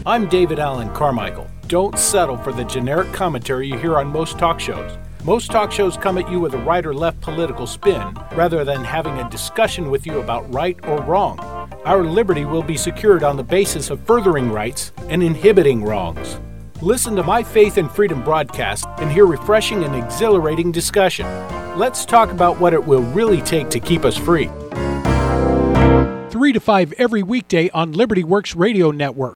I'm David Allen Carmichael. Don't settle for the generic commentary you hear on most talk shows. Most talk shows come at you with a right or left political spin, rather than having a discussion with you about right or wrong. Our liberty will be secured on the basis of furthering rights and inhibiting wrongs. Listen to My Faith and Freedom broadcast and hear refreshing and exhilarating discussion. Let's talk about what it will really take to keep us free. 3 to 5 every weekday on Liberty Works Radio Network.